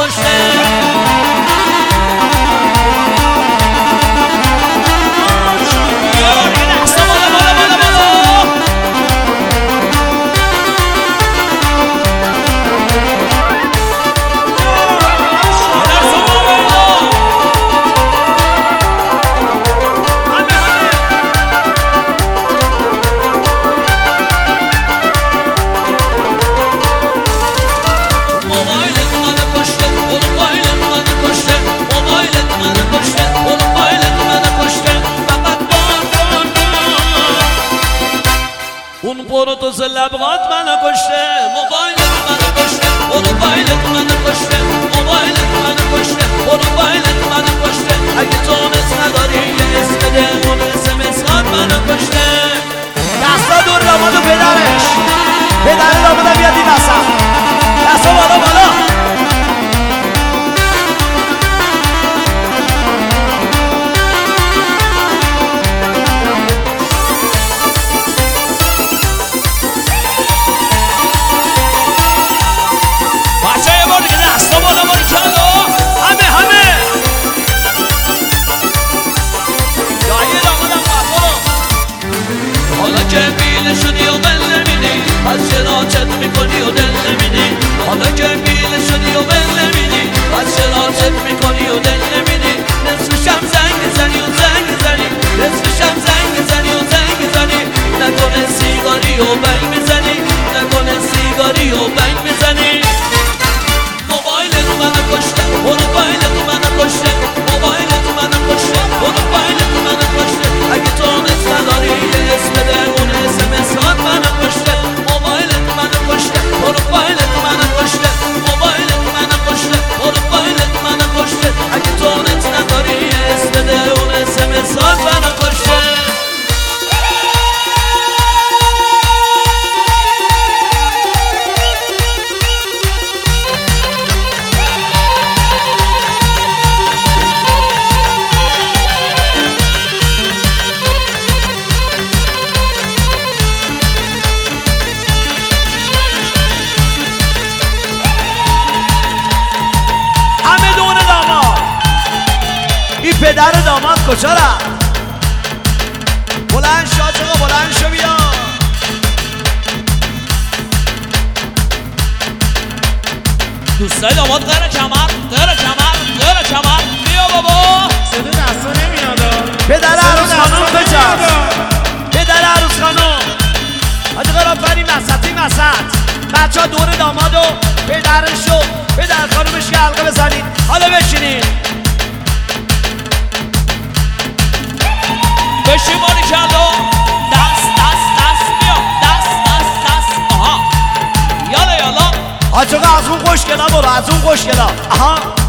کشته اون پروتوز لبغات منو کشته موبایلت منو کشته موبایلت منو کشته موبایلت منو کشته موبایلت منو کشته اگه تو نس نداری یه اسم بده اون اسمسات منو کشته دستا دور داماد و پدرش پدر دامادم بیاد این وسط دستا بالا بالا از شراکت میکنی و دل نمیدی حالا که بیل شدی و بل نمیدی از شراکت میکنی و دل نمیدی نصفشم زنگ زنی و زنگ زنی نصفشم زنگ زنی و زنگ زنی نکنه سیگاری و بنگ میزنی نکنه سیگاری و بنگ میزنی موبایلت منو کشته موبایلت منو کشته موبایلت منو کشته موبایلت منو کشته اگه تو نت نداری یه اسم بده اون اسمسات منو کشته موبایلت منو کشته موبایلت منو کشته موبایلت منو کشته موبایلت منو کشته اگه تو نت نداری یه اسم بده اون اسمسات منو کشته پدر داماد کجا رفت؟ بلند شو آقا بلند شو بیا دوستای داماد غیر کمر غیر کمر غیر کمر بیا بابا صدا دستا نمیاد پدر عروس خانم بچست پدر عروس خانم حاجی قرآنفری وسط بچه ها دور داماد و پدرش و پدر خانومش یه حلقه بزنید حالا بشینید بشی مانی کلو دست بیا دست آها یالا آجاقا از اون خوشگلا برو از اون خوشگلا آها